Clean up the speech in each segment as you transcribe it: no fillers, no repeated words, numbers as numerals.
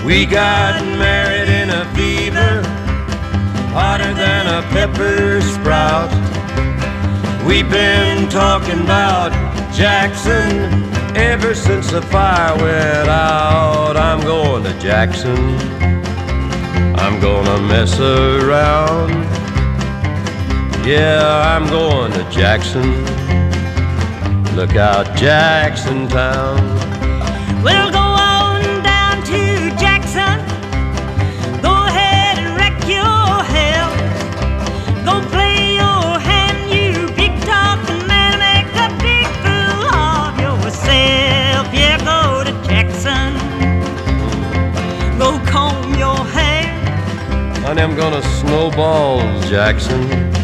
We got married in a fever, hotter than a pepper sprout. We've been talking about Jackson ever since the fire went out. I'm going to Jackson, I'm gonna mess around. Yeah, I'm going to Jackson. Look out, Jackson Town. We'll go on down to Jackson. Go ahead and wreck your hell. Go play your hand, you big talking man. Make a big fool of yourself. Yeah, go to Jackson. Go comb your hair. Honey, I'm gonna snowball Jackson.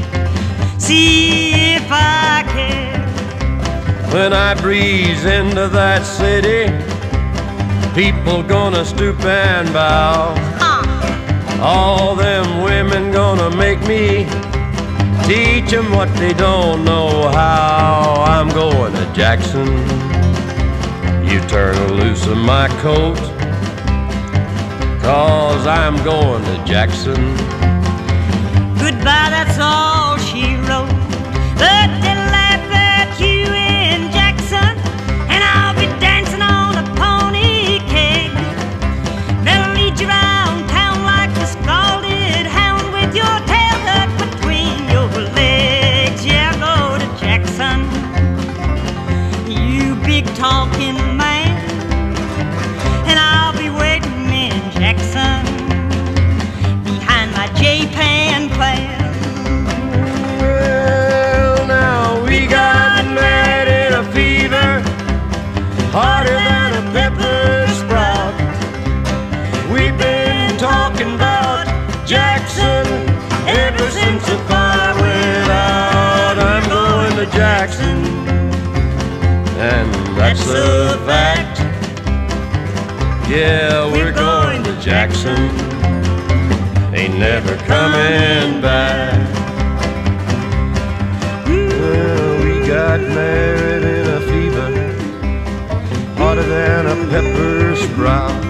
See if I care. When I breeze into that city, people gonna stoop and bow. All them women gonna make me teach them what they don't know how. I'm going to Jackson. You turn loose of my coat, 'cause I'm going to Jackson. Goodbye, that's all she wrote. But they'll laugh at you in Jackson, and I'll be dancing on a pony keg. They'll lead you around town like a scalded hound with your tail tucked between your legs. Yeah, go to Jackson, you big talking man, and I'll be waiting in Jackson behind my J-Pan plan. Harder than a pepper sprout. We've been talking about Jackson ever since the fire went out. I'm going to Jackson, and that's a fact. Yeah, we're going to Jackson, ain't never coming back. Well, we got married in a fever, hotter than a pepper sprout.